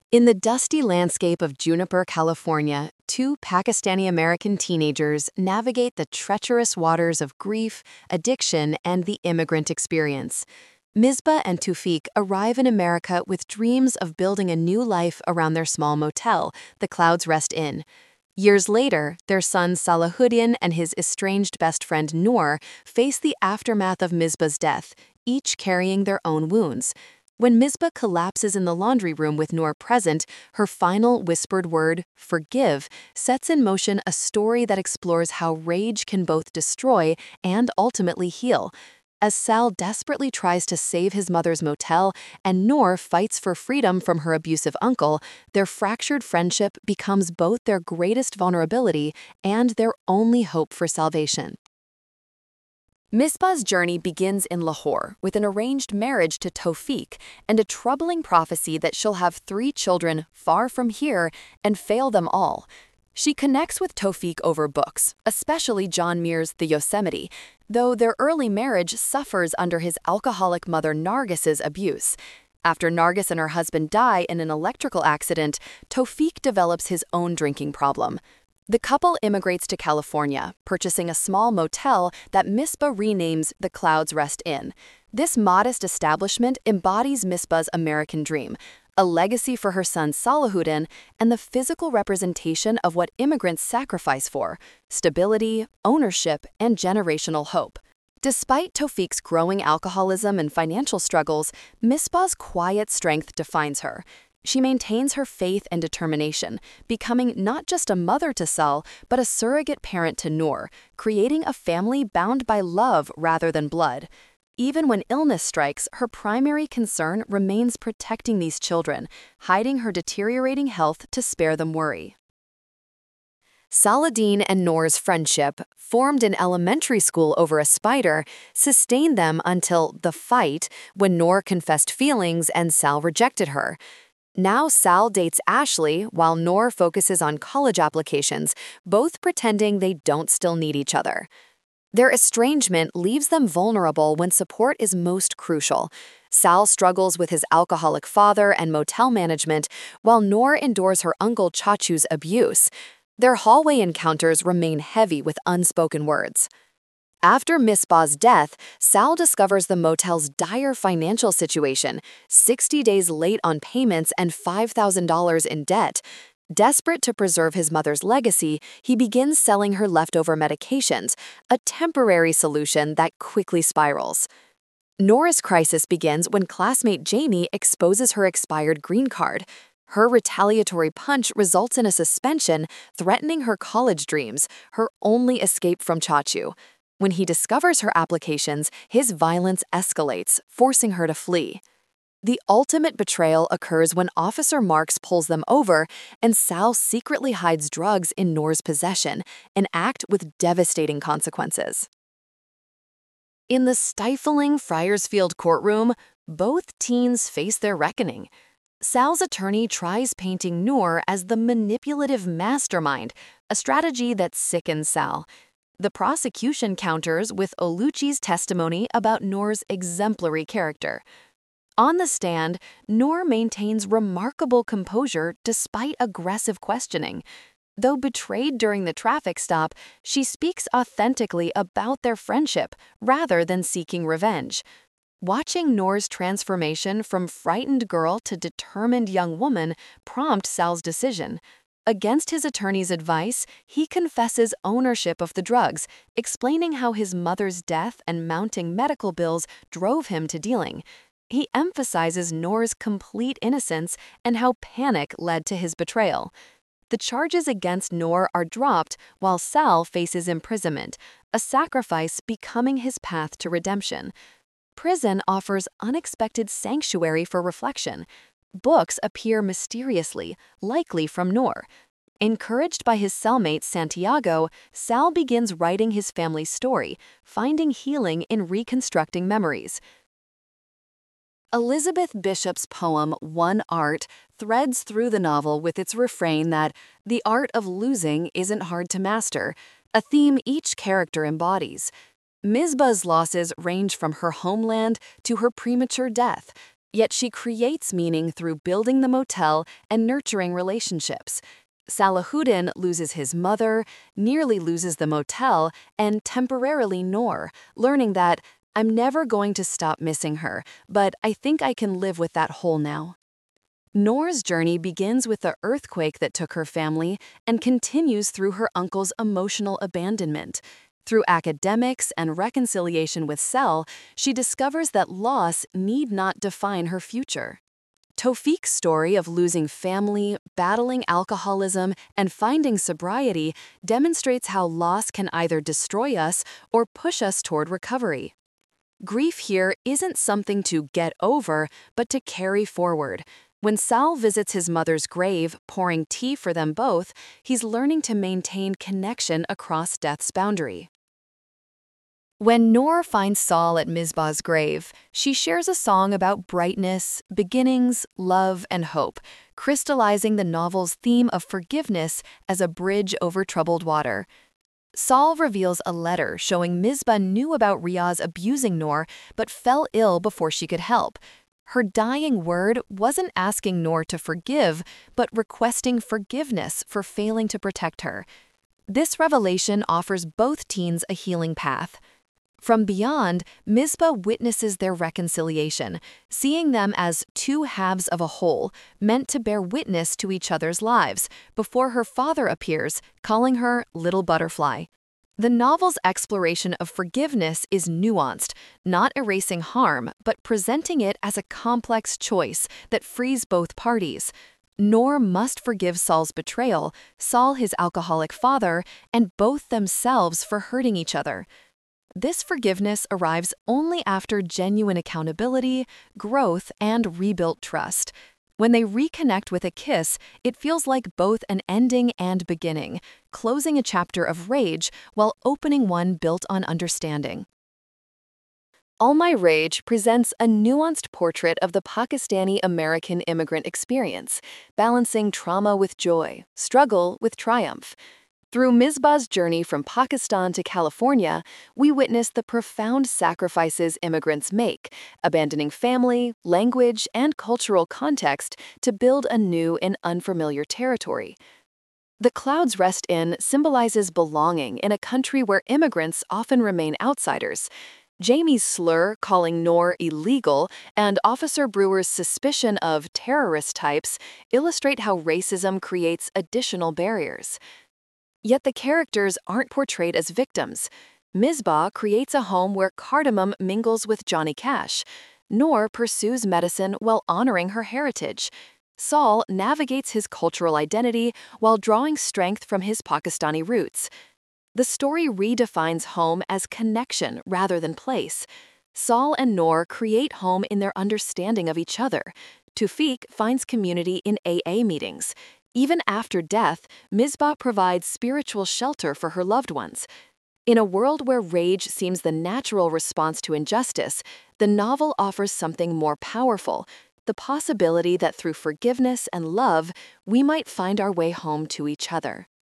In the dusty landscape of Juniper, California, two Pakistani-American teenagers navigate the treacherous waters of grief, addiction, and the immigrant experience. Misbah and Tawfiq arrive in America with dreams of building a new life around their small motel, the Clouds Rest Inn. Years later, their son Salahuddin and his estranged best friend Noor face the aftermath of Misbah's death, each carrying their own wounds. When Misbah collapses in the laundry room with Noor present, her final whispered word, "forgive," sets in motion a story that explores how rage can both destroy and ultimately heal. As Sal desperately tries to save his mother's motel and Noor fights for freedom from her abusive uncle, their fractured friendship becomes both their greatest vulnerability and their only hope for salvation. Misbah's journey begins in Lahore with an arranged marriage to Tawfiq and a troubling prophecy that she'll have 3 children far from here and fail them all. She connects with Tawfiq over books, especially John Muir's The Yosemite, though their early marriage suffers under his alcoholic mother Nargis's abuse. After Nargis and her husband die in an electrical accident, Tawfiq develops his own drinking problem. The couple immigrates to California, purchasing a small motel that Misbah renames the Clouds Rest Inn. This modest establishment embodies Misbah's American dream, a legacy for her son Salahuddin, and the physical representation of what immigrants sacrifice for: stability, ownership, and generational hope. Despite Tawfiq's growing alcoholism and financial struggles, Misbah's quiet strength defines her. She maintains her faith and determination, becoming not just a mother to Sal, but a surrogate parent to Noor, creating a family bound by love rather than blood. Even when illness strikes, her primary concern remains protecting these children, hiding her deteriorating health to spare them worry. Saladin and Noor's friendship, formed in elementary school over a spider, sustained them until the fight, when Noor confessed feelings and Sal rejected her. Now Sal dates Ashley while Noor focuses on college applications, both pretending they don't still need each other. Their estrangement leaves them vulnerable when support is most crucial. Sal struggles with his alcoholic father and motel management, while Noor endures her uncle Chachu's abuse. Their hallway encounters remain heavy with unspoken words. After Misbah's death, Sal discovers the motel's dire financial situation, 60 days late on payments and $5,000 in debt. Desperate to preserve his mother's legacy, he begins selling her leftover medications, a temporary solution that quickly spirals. Noor's crisis begins when classmate Jamie exposes her expired green card. Her retaliatory punch results in a suspension, threatening her college dreams, her only escape from Chachu. When he discovers her applications, his violence escalates, forcing her to flee. The ultimate betrayal occurs when Officer Marks pulls them over and Sal secretly hides drugs in Noor's possession, an act with devastating consequences. In the stifling Fryersfield courtroom, both teens face their reckoning. Sal's attorney tries painting Noor as the manipulative mastermind, a strategy that sickens Sal. The prosecution counters with Oluchi's testimony about Noor's exemplary character. On the stand, Noor maintains remarkable composure despite aggressive questioning. Though betrayed during the traffic stop, she speaks authentically about their friendship rather than seeking revenge. Watching Noor's transformation from frightened girl to determined young woman prompts Sal's decision. Against his attorney's advice, he confesses ownership of the drugs, explaining how his mother's death and mounting medical bills drove him to dealing. He emphasizes Noor's complete innocence and how panic led to his betrayal. The charges against Noor are dropped while Sal faces imprisonment, a sacrifice becoming his path to redemption. Prison offers unexpected sanctuary for reflection. Books appear mysteriously, likely from Noor. Encouraged by his cellmate Santiago, Sal begins writing his family's story, finding healing in reconstructing memories. Elizabeth Bishop's poem One Art threads through the novel with its refrain that the art of losing isn't hard to master, a theme each character embodies. Misbah's losses range from her homeland to her premature death. Yet she creates meaning through building the motel and nurturing relationships. Salahuddin loses his mother, nearly loses the motel, and temporarily Noor, learning that, "I'm never going to stop missing her, but I think I can live with that hole now." Noor's journey begins with the earthquake that took her family and continues through her uncle's emotional abandonment. Through academics and reconciliation with Sel, she discovers that loss need not define her future. Tawfiq's story of losing family, battling alcoholism, and finding sobriety demonstrates how loss can either destroy us or push us toward recovery. Grief here isn't something to get over, but to carry forward. When Sal visits his mother's grave, pouring tea for them both, he's learning to maintain connection across death's boundary. When Noor finds Saul at Misbah's grave, she shares a song about brightness, beginnings, love, and hope, crystallizing the novel's theme of forgiveness as a bridge over troubled water. Saul reveals a letter showing Misbah knew about Riaz abusing Noor but fell ill before she could help. Her dying word wasn't asking Noor to forgive, but requesting forgiveness for failing to protect her. This revelation offers both teens a healing path. From beyond, Misbah witnesses their reconciliation, seeing them as two halves of a whole, meant to bear witness to each other's lives, before her father appears, calling her Little Butterfly. The novel's exploration of forgiveness is nuanced, not erasing harm, but presenting it as a complex choice that frees both parties. Noor must forgive Saul's betrayal, Saul his alcoholic father, and both themselves for hurting each other. This forgiveness arrives only after genuine accountability, growth, and rebuilt trust. When they reconnect with a kiss, it feels like both an ending and beginning, closing a chapter of rage while opening one built on understanding. All My Rage presents a nuanced portrait of the Pakistani-American immigrant experience, balancing trauma with joy, struggle with triumph. Through Misbah's journey from Pakistan to California, we witness the profound sacrifices immigrants make, abandoning family, language, and cultural context to build anew in unfamiliar territory. The Clouds Rest Inn symbolizes belonging in a country where immigrants often remain outsiders. Jamie's slur, calling Noor illegal, and Officer Brewer's suspicion of terrorist types illustrate how racism creates additional barriers. Yet the characters aren't portrayed as victims. Misbah creates a home where cardamom mingles with Johnny Cash. Noor pursues medicine while honoring her heritage. Saul navigates his cultural identity while drawing strength from his Pakistani roots. The story redefines home as connection rather than place. Saul and Noor create home in their understanding of each other. Tawfiq finds community in AA meetings. Even after death, Misbah provides spiritual shelter for her loved ones. In a world where rage seems the natural response to injustice, the novel offers something more powerful, the possibility that through forgiveness and love, we might find our way home to each other.